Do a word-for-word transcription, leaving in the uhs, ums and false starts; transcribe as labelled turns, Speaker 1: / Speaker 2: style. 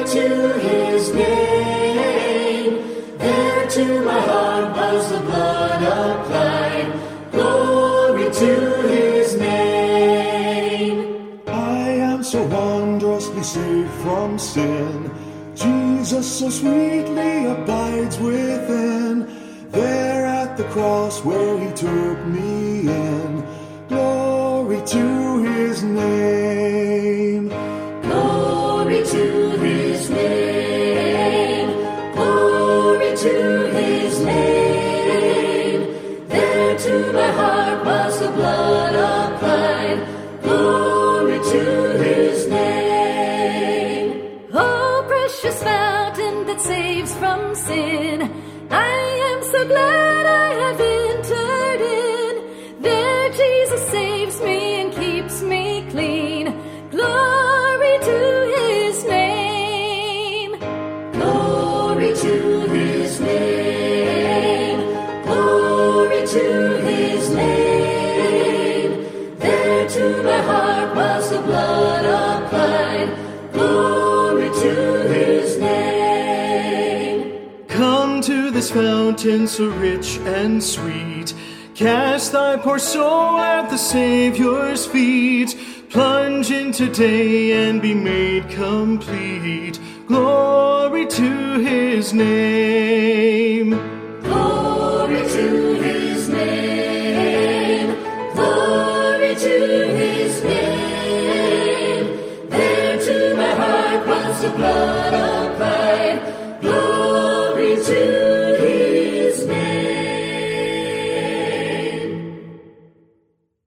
Speaker 1: to his name. There to my heart was the blood applied. Glory to his name.
Speaker 2: I am so wondrously saved from sin. Jesus so sweetly abides within. There at the cross where he took me in. Glory to his name.
Speaker 1: Glory to his name. Glory to his name. There to my heart was the blood applied. Glory to his name.
Speaker 3: Oh, precious fountain that saves from sin, I am so glad I have entered in. There Jesus saves me and keeps me clean. Glory to his name.
Speaker 1: Glory to his name. Glory to his name. There to my heart was the blood applied. Glory to his name.
Speaker 4: Come to this fountain so rich and sweet. Cast thy poor soul at the Savior's feet. Plunge in today and be made complete. Glory to his name.
Speaker 1: Glory to his name. Glory to his name. There to my heart was the blood applied. Glory to